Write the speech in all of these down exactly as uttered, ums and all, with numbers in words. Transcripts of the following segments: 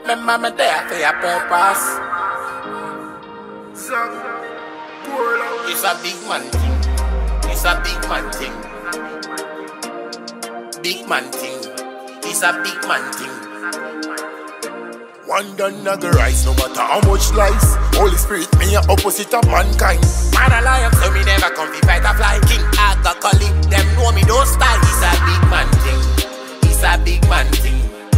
remember me there for your purpose. It's a big man thing. It's a big man thing. Big man thing. It's a big man thing. One done a go rise, no matter how much lies. Holy Spirit, me a opposite of mankind. Man a lion, so me never come fi fight a fly. King Aga Cully, them know me don't style. It's a big man thing. It's a big man thing.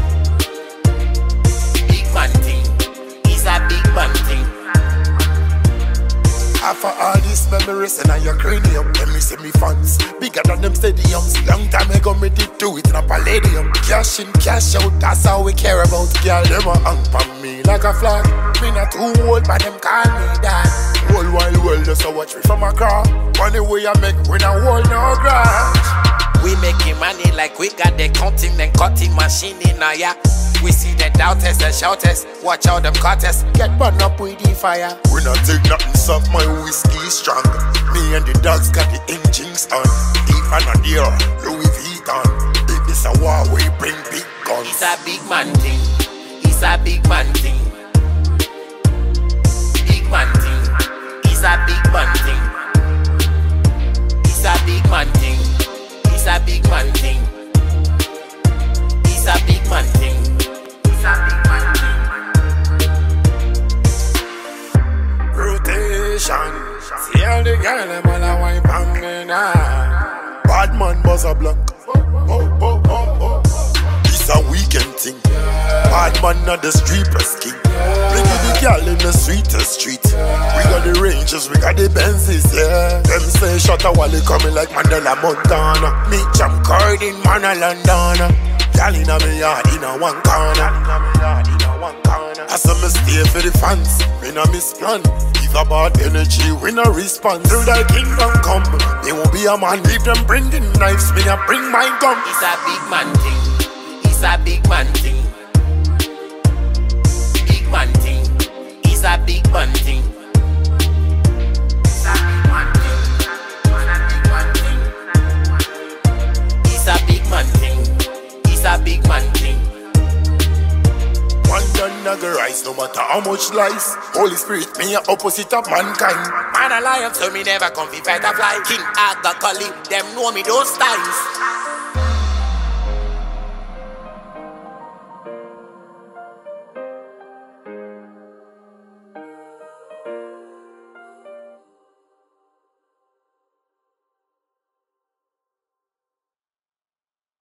Big man thing. It's a big man thing. After all these memories and on your cranium, let me see me fans bigger than them stadiums. Long time ago me did do it in a palladium. Cash in, cash out, that's all we care about. Girl, them a hang from me like a flag. Me not too old, but them call me dad. Whole wide world just to watch me from a car. Money we a make, we not hold no grudge. We making money like we got the counting and cutting machine in our ya. We see the doubters and shouters. Watch out them cutters. Get burned up with the fire. We not take nothing soft, my whiskey is strong. Me and the dogs got the engines on. Even on the air, Louis Vuitton. If this a war, we bring big guns. It's a big man thing. It's a big man thing. Big man thing. It's a big man thing. It's a big man thing. It's a big man thing. It's a big man thing. It's a big man thing. Rotation. See all the girl them all a wipe on me now. Bad man buzz a block. Oh, oh, oh, oh. It's a weekend thing. Bad man not the streeters king. Bring the girl in the sweetest street. We got the Rangers, we got the Benzes, yeah. Them say shut a wally coming like Mandela Montana. Me jam card in Mana London. Girl in a me yard in a one corner. I saw me stay for the fans. Me no miss plan. Give a bad energy, we no respond. Till the kingdom come, they won't be a man. If them bring the knives, me a bring my gun. It's a big man thing. It's a big man thing. Big man thing. It's a big man thing. It's a big man thing. It's a big man thing. It's a big man thing. One done a go rise, no matter how much lies. Holy Spirit, me a opposite of mankind. Man a lion, so me never come fi fight a fly. King Aga Cully, them know me those styles.